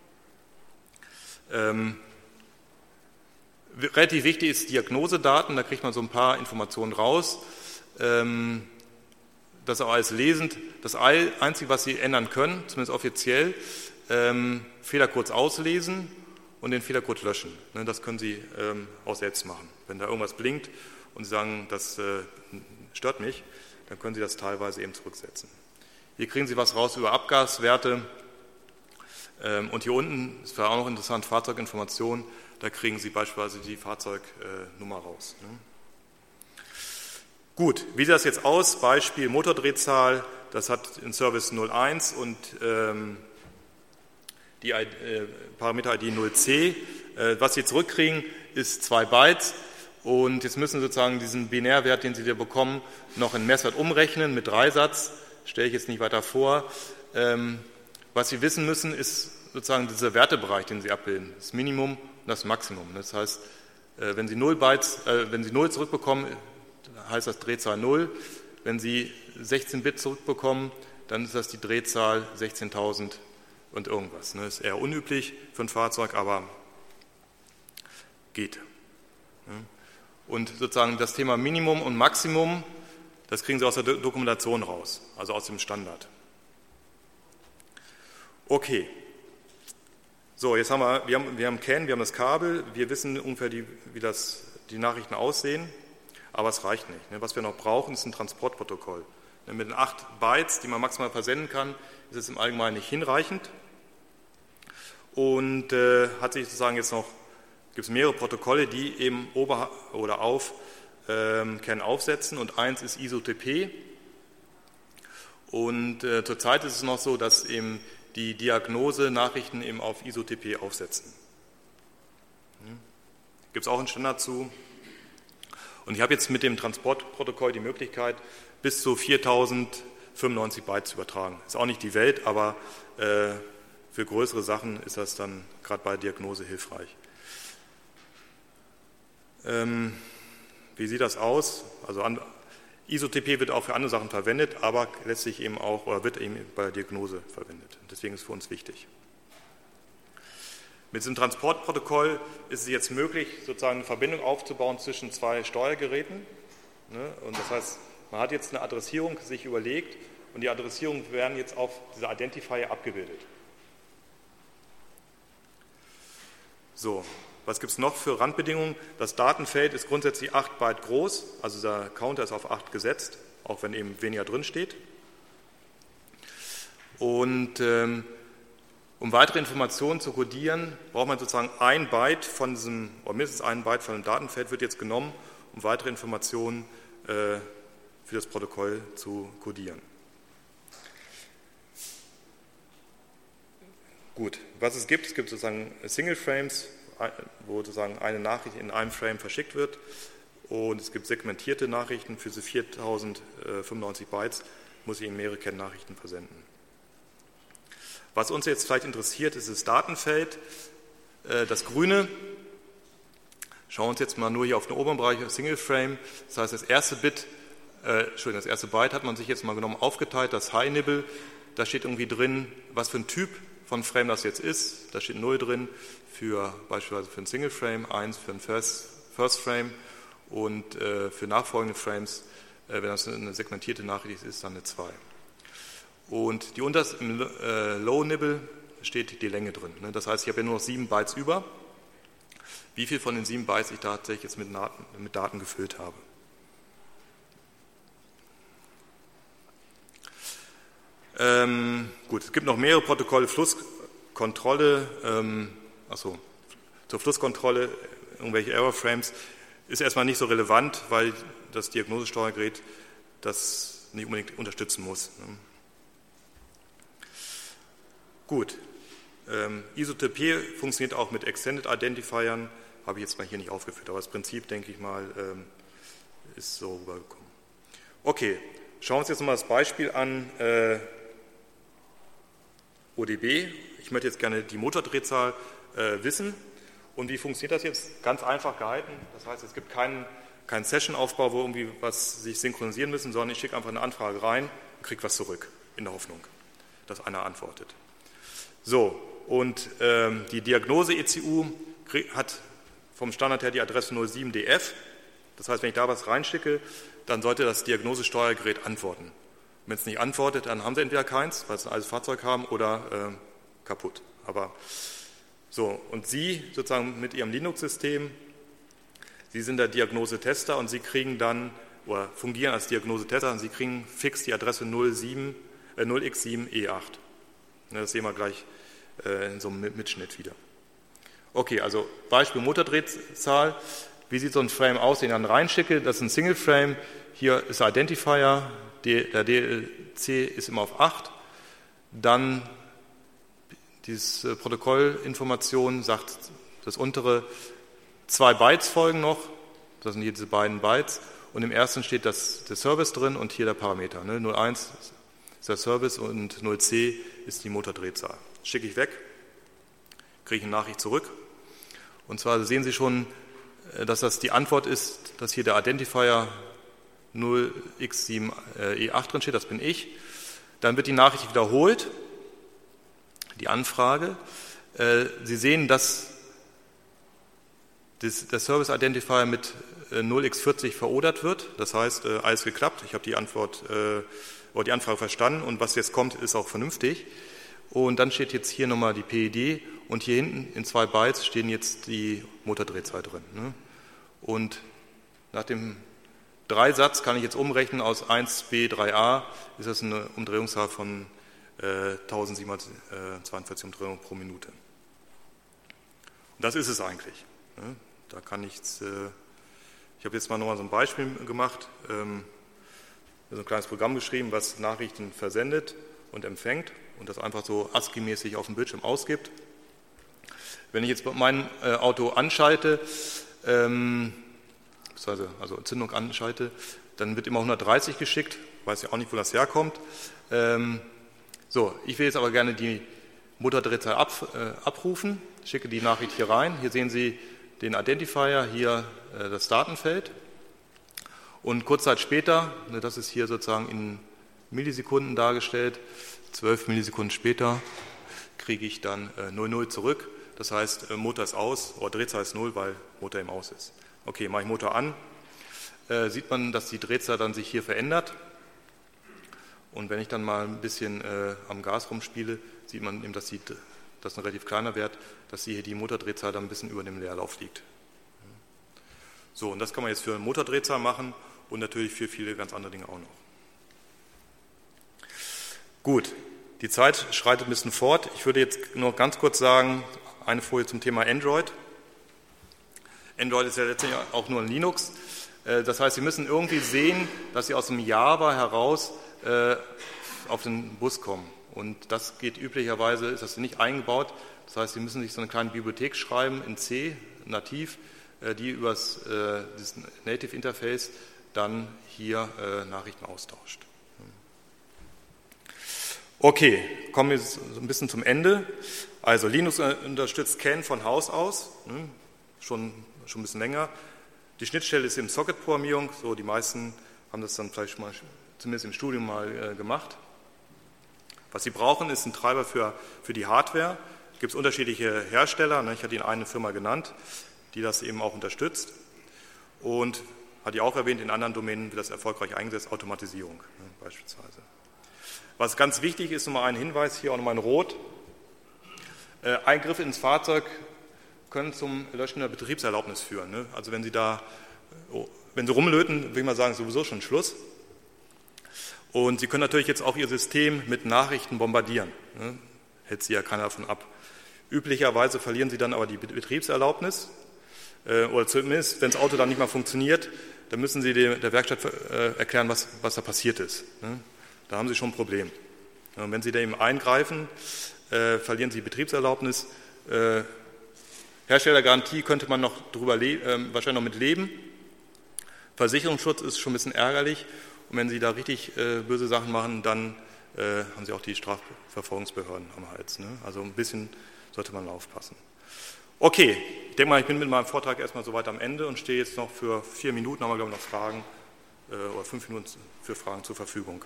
Relativ wichtig ist Diagnosedaten, da kriegt man so ein paar Informationen raus. Das ist auch alles lesend. Das Einzige, was Sie ändern können, zumindest offiziell, Fehlercodes auslesen und den Fehlercode löschen. Das können Sie auch selbst machen. Wenn da irgendwas blinkt und Sie sagen, das stört mich, dann können Sie das teilweise eben zurücksetzen. Hier kriegen Sie was raus über Abgaswerte und hier unten ist auch noch interessant, Fahrzeuginformation, da kriegen Sie beispielsweise die Fahrzeugnummer raus. Gut, wie sieht das jetzt aus? Beispiel Motordrehzahl, das hat in Service 01 und die Parameter-ID 0C. Was Sie zurückkriegen, ist 2 Bytes und jetzt müssen Sie sozusagen diesen Binärwert, den Sie da bekommen, noch in Messwert umrechnen mit Dreisatz. Stelle ich jetzt nicht weiter vor. Was Sie wissen müssen, ist sozusagen dieser Wertebereich, den Sie abbilden, das Minimum und das Maximum. Das heißt, wenn Sie 0 zurückbekommen, heißt das Drehzahl 0. Wenn Sie 16 Bit zurückbekommen, dann ist das die Drehzahl 16.000 und irgendwas. Das ist eher unüblich für ein Fahrzeug, aber geht. Und sozusagen das Thema Minimum und Maximum, das kriegen Sie aus der Dokumentation raus, also aus dem Standard. Okay. So, jetzt haben wir haben CAN, wir haben das Kabel, wir wissen ungefähr, wie die Nachrichten aussehen, aber es reicht nicht. Was wir noch brauchen, ist ein Transportprotokoll. Mit den 8 Bytes, die man maximal versenden kann, ist es im Allgemeinen nicht hinreichend. Und hat sich sozusagen jetzt noch, gibt es mehrere Protokolle, die eben auf CAN aufsetzen und eins ist ISO-TP. Und zurzeit ist es noch so, dass eben die Diagnose-Nachrichten eben auf ISO-TP aufsetzen. Gibt es auch einen Standard zu. Und ich habe jetzt mit dem Transportprotokoll die Möglichkeit, bis zu 4095 Byte zu übertragen. Ist auch nicht die Welt, aber für größere Sachen ist das dann gerade bei Diagnose hilfreich. Wie sieht das aus? Also ISO-TP wird auch für andere Sachen verwendet, aber letztlich eben auch, oder wird eben bei der Diagnose verwendet. Deswegen ist es für uns wichtig. Mit diesem Transportprotokoll ist es jetzt möglich, sozusagen eine Verbindung aufzubauen zwischen 2 Steuergeräten. Ne? Und das heißt, man hat jetzt eine Adressierung sich überlegt und die Adressierungen werden jetzt auf dieser Identifier abgebildet. So, was gibt es noch für Randbedingungen? Das Datenfeld ist grundsätzlich 8 Byte groß, also der Counter ist auf 8 gesetzt, auch wenn eben weniger drin steht. Und um weitere Informationen zu codieren, braucht man sozusagen ein Byte von diesem, oder mindestens ein Byte von dem Datenfeld wird jetzt genommen, um weitere Informationen für das Protokoll zu codieren. Gut, was es gibt sozusagen Single Frames, wo sozusagen eine Nachricht in einem Frame verschickt wird, und es gibt segmentierte Nachrichten. Für diese 4095 Bytes muss ich eben mehrere Kennnachrichten versenden. Was uns jetzt vielleicht interessiert, ist das Datenfeld, das grüne. Schauen wir uns jetzt mal nur hier auf den oberen Bereich, Single Frame. Das heißt, das erste Byte hat man sich jetzt mal genommen, aufgeteilt, das High Nibble. Da steht irgendwie drin, was für ein Typ von Frame das jetzt ist. Da steht 0 drin, beispielsweise für ein Single Frame, 1 für ein First Frame und für nachfolgende Frames, wenn das eine segmentierte Nachricht ist, dann eine 2. Und im Low Nibble steht die Länge drin. Ne? Das heißt, ich habe ja nur noch 7 Bytes über. Wie viel von den 7 Bytes ich tatsächlich jetzt mit Daten gefüllt habe. Gut, es gibt noch mehrere Protokolle, Flusskontrolle, zur Flusskontrolle, irgendwelche Error-Frames, ist erstmal nicht so relevant, weil das Diagnosesteuergerät das nicht unbedingt unterstützen muss. Ne? Gut, ISO-TP funktioniert auch mit Extended Identifiern, habe ich jetzt mal hier nicht aufgeführt, aber das Prinzip, denke ich mal, ist so rübergekommen. Okay, schauen wir uns jetzt nochmal das Beispiel an, ODB. Ich möchte jetzt gerne die Motordrehzahl wissen. Und wie funktioniert das jetzt? Ganz einfach gehalten. Das heißt, es gibt keinen Session-Aufbau, wo irgendwie was sich synchronisieren müssen, sondern ich schicke einfach eine Anfrage rein und kriege was zurück, in der Hoffnung, dass einer antwortet. So, und die Diagnose-ECU hat vom Standard her die Adresse 07DF. Das heißt, wenn ich da was reinschicke, dann sollte das Diagnosesteuergerät antworten. Wenn es nicht antwortet, dann haben sie entweder keins, weil sie ein altes Fahrzeug haben, oder kaputt. Aber so, und Sie sozusagen mit Ihrem Linux-System, Sie sind der Diagnosetester und Sie kriegen dann, oder fungieren als Diagnosetester, und Sie kriegen fix die Adresse 0x7E8. Das sehen wir gleich in so einem Mitschnitt wieder. Okay, also Beispiel Motordrehzahl. Wie sieht so ein Frame aus, den ich dann reinschicke? Das ist ein Single Frame. Hier ist der Identifier. Der DLC ist immer auf 8. Dann diese Protokollinformation sagt, das untere 2 Bytes folgen noch. Das sind hier diese beiden Bytes. Und im ersten steht der Service drin und hier der Parameter. Ne? 01 ist der Service und 0C ist die Motordrehzahl. Schicke ich weg, kriege ich eine Nachricht zurück. Und zwar sehen Sie schon, dass das die Antwort ist, dass hier der Identifier 0x7E8 drin steht, das bin ich. Dann wird die Nachricht wiederholt, die Anfrage. Sie sehen, dass der Service Identifier mit 0x40 verodert wird. Das heißt, alles geklappt. Ich habe die Anfrage verstanden und was jetzt kommt, ist auch vernünftig. Und dann steht jetzt hier nochmal die PID und hier hinten in 2 Bytes stehen jetzt die Motordrehzahl drin. Ne? Und nach dem 3-Satz kann ich jetzt umrechnen, aus 1b 3a ist das eine Umdrehungszahl von 1742 Umdrehungen pro Minute. Und das ist es eigentlich. Ne? Da kann nichts. Ich habe jetzt mal nochmal so ein Beispiel gemacht, so ein kleines Programm geschrieben, was Nachrichten versendet und empfängt und das einfach so ASCII-mäßig auf dem Bildschirm ausgibt. Wenn ich jetzt mein Auto anschalte, also Zündung anschalte, dann wird immer 130 geschickt, weiß ja auch nicht, wo das herkommt. So, ich will jetzt aber gerne die Motordrehzahl abrufen, schicke die Nachricht hier rein. Hier sehen Sie den Identifier, hier das Datenfeld. Und kurz Zeit später, das ist hier sozusagen in Millisekunden dargestellt, 12 Millisekunden später kriege ich dann 00 zurück. Das heißt, Motor ist aus, oder Drehzahl ist 0, weil Motor im Aus ist. Okay, mache ich Motor an. sieht man, dass die Drehzahl dann sich hier verändert. Und wenn ich dann mal ein bisschen am Gas rumspiele, sieht man eben, dass das ist ein relativ kleiner Wert, dass hier die Motordrehzahl dann ein bisschen über dem Leerlauf liegt. So, und das kann man jetzt für Motordrehzahl machen und natürlich für viele ganz andere Dinge auch noch. Gut, die Zeit schreitet ein bisschen fort. Ich würde jetzt noch ganz kurz sagen, eine Folie zum Thema Android. Android ist ja letztendlich auch nur ein Linux. Das heißt, Sie müssen irgendwie sehen, dass Sie aus dem Java heraus auf den Bus kommen. Und das geht üblicherweise, ist das nicht eingebaut. Das heißt, Sie müssen sich so eine kleine Bibliothek schreiben in C, nativ, die über das Native Interface dann hier Nachrichten austauscht. Okay, kommen wir jetzt so ein bisschen zum Ende. Also Linux unterstützt CAN von Haus aus, schon ein bisschen länger. Die Schnittstelle ist eben Socket-Programmierung, so die meisten haben das dann vielleicht mal, zumindest im Studium mal gemacht. Was Sie brauchen, ist ein Treiber für die Hardware. Es gibt unterschiedliche Hersteller, ich hatte Ihnen eine Firma genannt, die das eben auch unterstützt. Und hatte ich auch erwähnt, in anderen Domänen wird das erfolgreich eingesetzt, Automatisierung beispielsweise. Was ganz wichtig ist, nochmal ein Hinweis, hier auch nochmal in Rot. Eingriffe ins Fahrzeug können zum Löschen der Betriebserlaubnis führen. Also wenn Sie rumlöten, würde ich mal sagen, ist sowieso schon Schluss. Und Sie können natürlich jetzt auch Ihr System mit Nachrichten bombardieren. Hält Sie ja keiner davon ab. Üblicherweise verlieren Sie dann aber die Betriebserlaubnis. Oder zumindest, wenn das Auto dann nicht mehr funktioniert, dann müssen Sie der Werkstatt erklären, was da passiert ist. Da haben Sie schon ein Problem. Und wenn Sie da eben eingreifen, verlieren Sie die Betriebserlaubnis. Herstellergarantie könnte man noch wahrscheinlich noch mit leben. Versicherungsschutz ist schon ein bisschen ärgerlich. Und wenn Sie da richtig böse Sachen machen, dann haben Sie auch die Strafverfolgungsbehörden am Hals. Also ein bisschen sollte man aufpassen. Okay, ich denke mal, ich bin mit meinem Vortrag erstmal so weit am Ende und stehe jetzt noch für 4 Minuten, haben wir glaube ich noch Fragen, oder 5 Minuten für Fragen zur Verfügung.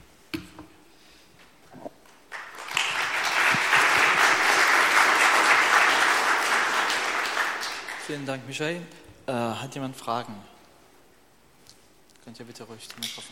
Vielen Dank, Michael. Hat jemand Fragen? Könnt ihr bitte ruhig zum Mikrofon?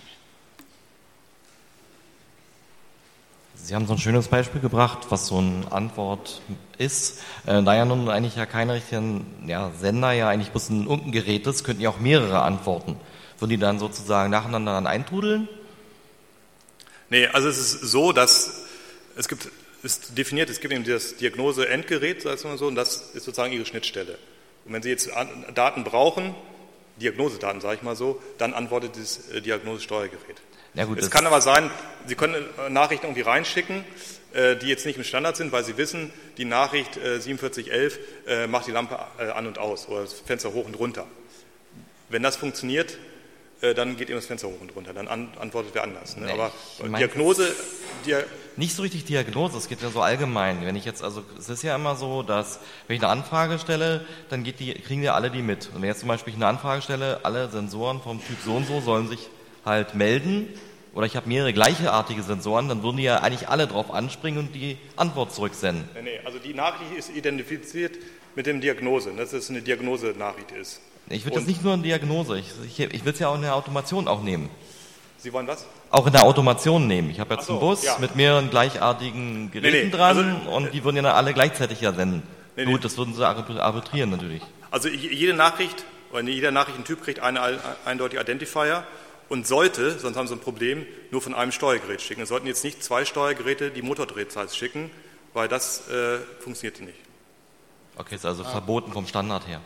Sie haben so ein schönes Beispiel gebracht, was so eine Antwort ist. Da ja nun eigentlich ja keine richtigen Sender, ja eigentlich bloß irgendein Gerät ist, könnten ja auch mehrere antworten. Würden die dann sozusagen nacheinander dann eintrudeln? Nee, also es ist so, dass es gibt eben das Diagnose-Endgerät, sagst du mal so, und das ist sozusagen Ihre Schnittstelle. Und wenn Sie jetzt Daten brauchen, Diagnosedaten, sage ich mal so, dann antwortet das Diagnosesteuergerät. Ja, gut, es kann aber sein, Sie können Nachrichten irgendwie reinschicken, die jetzt nicht im Standard sind, weil Sie wissen, die Nachricht 4711 macht die Lampe an und aus oder das Fenster hoch und runter. Wenn das funktioniert, dann geht eben das Fenster hoch und runter, dann antwortet wer anders. Ne? Aber Diagnose... Nicht so richtig Diagnose, es geht ja so allgemein. Es ist ja immer so, dass wenn ich eine Anfrage stelle, dann kriegen ja alle die mit. Und wenn jetzt zum Beispiel ich eine Anfrage stelle, alle Sensoren vom Typ so und so sollen sich halt melden, oder ich habe mehrere gleichartige Sensoren, dann würden die ja eigentlich alle drauf anspringen und die Antwort zurücksenden. Nee, also die Nachricht ist identifiziert mit dem Diagnose, dass es eine Diagnose-Nachricht ist. Ich würde das nicht nur in Diagnose, ich würde es ja auch in der Automation auch nehmen. Sie wollen was? Auch in der Automation nehmen. Ich habe jetzt einen Bus mit mehreren gleichartigen Geräten dran und die würden ja dann alle gleichzeitig ja senden. Gut, das würden sie arbitrieren natürlich. Also jede Nachricht, oder jeder Nachrichtentyp kriegt einen eindeutig Identifier und sollte, sonst haben sie ein Problem, nur von einem Steuergerät schicken. Es sollten jetzt nicht 2 Steuergeräte die Motordrehzahl schicken, weil das funktioniert nicht. Okay, ist also verboten vom Standard her.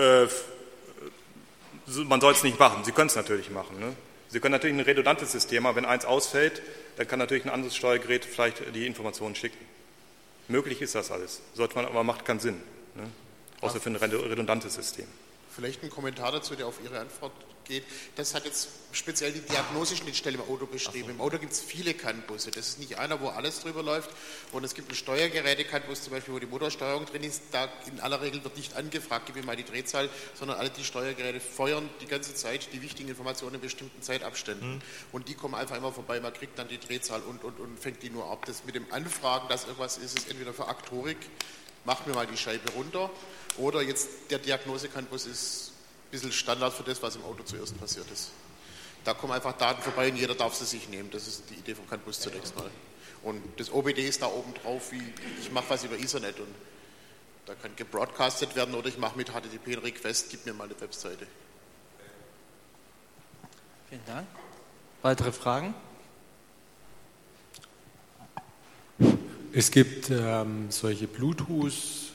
Man soll es nicht machen. Sie können es natürlich machen. Ne? Sie können natürlich ein redundantes System haben. Wenn eins ausfällt, dann kann natürlich ein anderes Steuergerät vielleicht die Informationen schicken. Möglich ist das alles. Sollte man, aber macht keinen Sinn. Ne? Außer für ein redundantes System. Vielleicht ein Kommentar dazu, der auf Ihre Antwort geht. Das hat jetzt speziell die Diagnoseschnittstelle im Auto beschrieben. Im Auto gibt es viele CAN-Busse. Das ist nicht einer, wo alles drüber läuft. Und es gibt einen Steuergeräte-CAN-Bus zum Beispiel, wo die Motorsteuerung drin ist. Da in aller Regel wird nicht angefragt, gib mir mal die Drehzahl, sondern alle die Steuergeräte feuern die ganze Zeit die wichtigen Informationen in bestimmten Zeitabständen. Und die kommen einfach immer vorbei. Man kriegt dann die Drehzahl und fängt die nur ab. Das mit dem Anfragen, dass irgendwas ist, ist entweder für Aktorik, mach mir mal die Scheibe runter, oder jetzt der Diagnose-CAN-Bus ist bisschen Standard für das, was im Auto zuerst passiert ist. Da kommen einfach Daten vorbei und jeder darf sie sich nehmen. Das ist die Idee vom CAN Bus zunächst mal. Und das OBD ist da oben drauf, wie ich mache was über Ethernet und da kann gebroadcastet werden oder ich mache mit HTTP einen Request, gib mir mal eine Webseite. Vielen Dank. Weitere Fragen? Es gibt solche Bluetooth,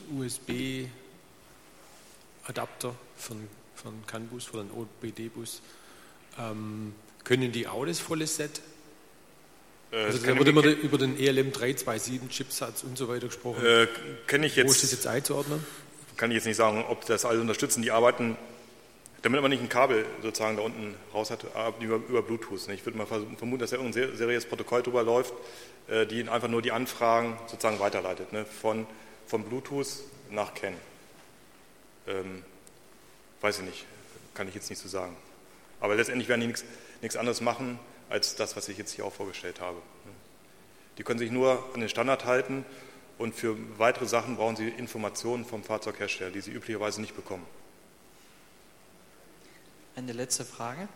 USB-Adapter von CAN-Bus, für den OBD-Bus. Können die auch das volle Set? Also da wird immer über den ELM 327 Chipsatz und so weiter gesprochen. Wo ist das jetzt einzuordnen? Kann ich jetzt nicht sagen, ob das alle unterstützen. Die arbeiten, damit man nicht ein Kabel sozusagen da unten raus hat, über Bluetooth. Ich würde mal vermuten, dass da irgendein seriöses Protokoll drüber läuft, die einfach nur die Anfragen sozusagen weiterleitet, von Bluetooth nach CAN. Weiß ich nicht, kann ich jetzt nicht so sagen. Aber letztendlich werden die nichts anderes machen, als das, was ich jetzt hier auch vorgestellt habe. Die können sich nur an den Standard halten und für weitere Sachen brauchen sie Informationen vom Fahrzeughersteller, die sie üblicherweise nicht bekommen. Eine letzte Frage.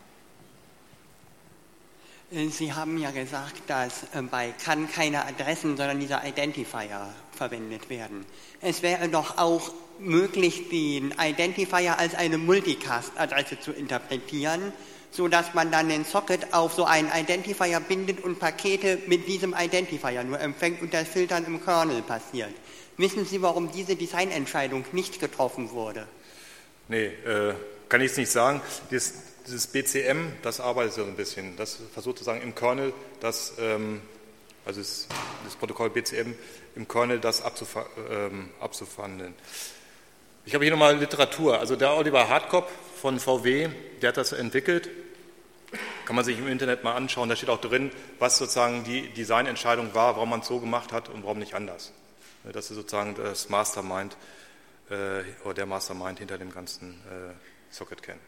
Sie haben ja gesagt, dass bei CAN keine Adressen, sondern dieser Identifier verwendet werden. Es wäre doch auch möglich, den Identifier als eine Multicast-Adresse zu interpretieren, sodass man dann den Socket auf so einen Identifier bindet und Pakete mit diesem Identifier nur empfängt und das Filtern im Kernel passiert. Wissen Sie, warum diese Designentscheidung nicht getroffen wurde? Nee, kann ich jetzt nicht sagen. Dieses BCM, das arbeitet so ein bisschen. Das versucht sozusagen im Kernel, das Protokoll BCM im Kernel das abzufandeln. Ich habe hier nochmal Literatur. Also der Oliver Hartkopf von VW, der hat das entwickelt. Kann man sich im Internet mal anschauen. Da steht auch drin, was sozusagen die Designentscheidung war, warum man es so gemacht hat und warum nicht anders. Das ist sozusagen das Mastermind oder der Mastermind hinter dem ganzen Socket CAN.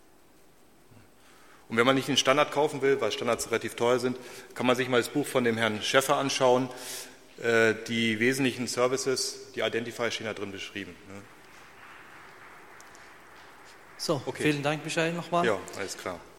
Und wenn man nicht den Standard kaufen will, weil Standards relativ teuer sind, kann man sich mal das Buch von dem Herrn Schäffer anschauen. Die wesentlichen Services, die Identifier stehen da drin beschrieben. So, okay. Vielen Dank, Michael, nochmal. Ja, alles klar.